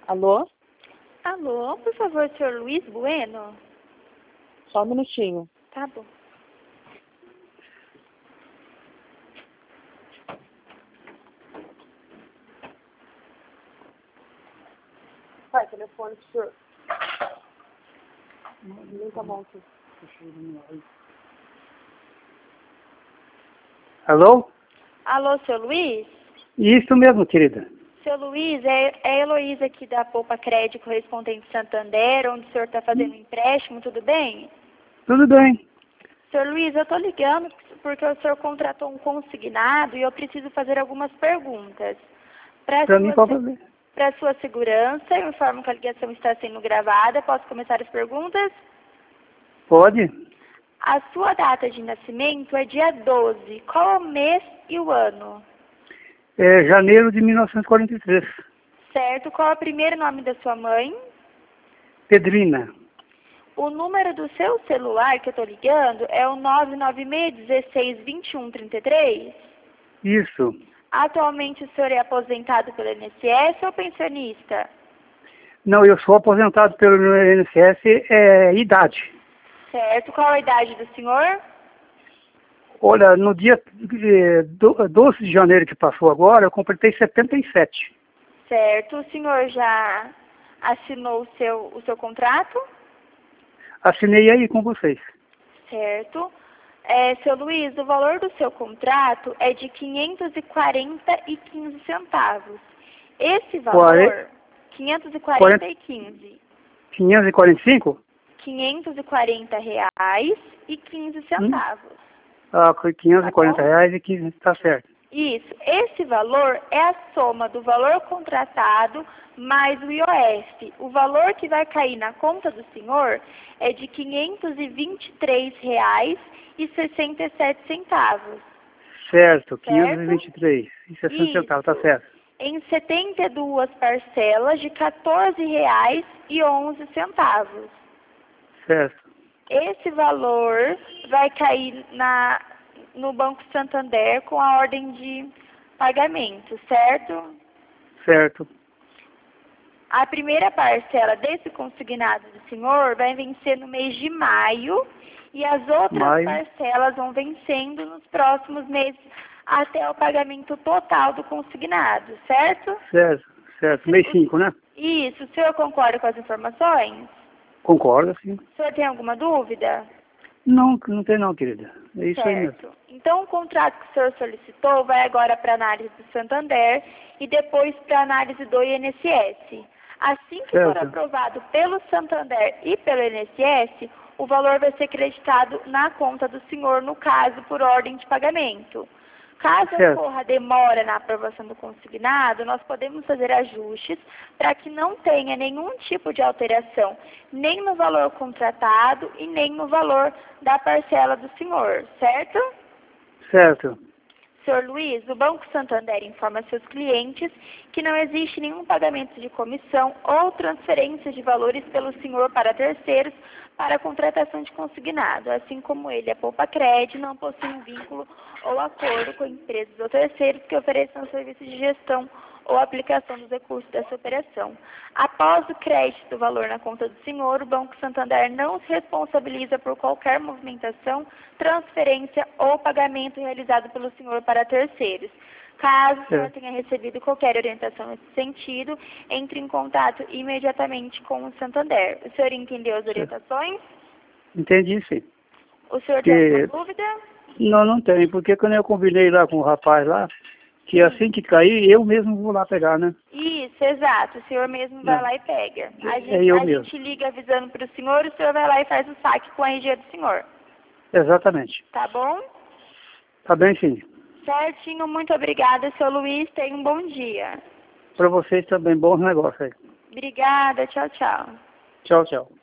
Alô? Alô, por favor, senhor Luiz Bueno? Só um minutinho. Tá bom. Pai, telefone pro senhor. Liga a mão aqui. Alô? Alô, senhor Luiz? Isso mesmo, querida. Seu Luiz, é a Heloísa aqui da Poupa Crédito Correspondente Santander, onde o senhor está fazendo um empréstimo, tudo bem? Tudo bem. Senhor Luiz, eu estou ligando porque o senhor contratou um consignado e eu preciso fazer algumas perguntas. Para mim, pode fazer. Para sua segurança, eu informo que a ligação está sendo gravada. Posso começar as perguntas? Pode. A sua data de nascimento é dia 12. Qual é o mês e o ano? É janeiro de 1943. Certo. Qual é o primeiro nome da sua mãe? Pedrina. O número do seu celular que eu estou ligando é o 996-16-21-33? Isso. Atualmente o senhor é aposentado pelo INSS ou pensionista? Não, eu sou aposentado pelo INSS, idade. Certo. Qual a idade do senhor? Olha, no dia 12 de janeiro que passou agora, eu completei 77. Certo. O senhor já assinou o seu contrato? Assinei aí com vocês. Certo. Seu Luiz, o valor do seu contrato é de 540,15 centavos. Esse valor, 540,15. 545? R$540,15. Ah, R$540,15, tá certo. Isso. Esse valor é a soma do valor contratado mais o IOF. O valor que vai cair na conta do senhor é de R$523,67. Certo, 523,60 centavos, tá certo. Em 72 parcelas de R$14,11. Certo. Esse valor vai cair no Banco Santander com a ordem de pagamento, certo? Certo. A primeira parcela desse consignado do senhor vai vencer no mês de maio e as outras parcelas vão vencendo nos próximos meses até o pagamento total do consignado, certo? Certo. Mês 5, né? Isso. O senhor concorda com as informações? Concordo, sim. O senhor tem alguma dúvida? Não tem não, querida. É isso aí mesmo. Certo. Então, o contrato que o senhor solicitou vai agora para análise do Santander e depois para análise do INSS. Assim que for aprovado pelo Santander e pelo INSS, o valor vai ser creditado na conta do senhor, no caso, por ordem de pagamento. Caso ocorra demora na aprovação do consignado, nós podemos fazer ajustes para que não tenha nenhum tipo de alteração, nem no valor contratado e nem no valor da parcela do senhor, certo? Certo. Senhor Luiz, o Banco Santander informa seus clientes que não existe nenhum pagamento de comissão ou transferência de valores pelo senhor para terceiros para a contratação de consignado, assim como ele, a Poupa Crédito, não possui um vínculo ou acordo com empresas ou terceiros que ofereçam serviços de gestão ou aplicação dos recursos dessa operação. Após o crédito do valor na conta do senhor, o Banco Santander não se responsabiliza por qualquer movimentação, transferência ou pagamento realizado pelo senhor para terceiros. Caso o senhor tenha recebido qualquer orientação nesse sentido, entre em contato imediatamente com o Santander. O senhor entendeu as orientações? Entendi, sim. O senhor tem alguma dúvida? Não tem, porque quando eu combinei lá com o rapaz lá, que assim que cair, eu mesmo vou lá pegar, né? Isso, exato. O senhor mesmo vai lá e pega. A gente liga avisando para o senhor vai lá e faz o saque com a RG do senhor. Exatamente. Tá bom? Tá bem, sim. Certinho, muito obrigada, seu Luiz. Tenha um bom dia. Para vocês também, bons negócios aí. Obrigada, tchau, tchau. Tchau.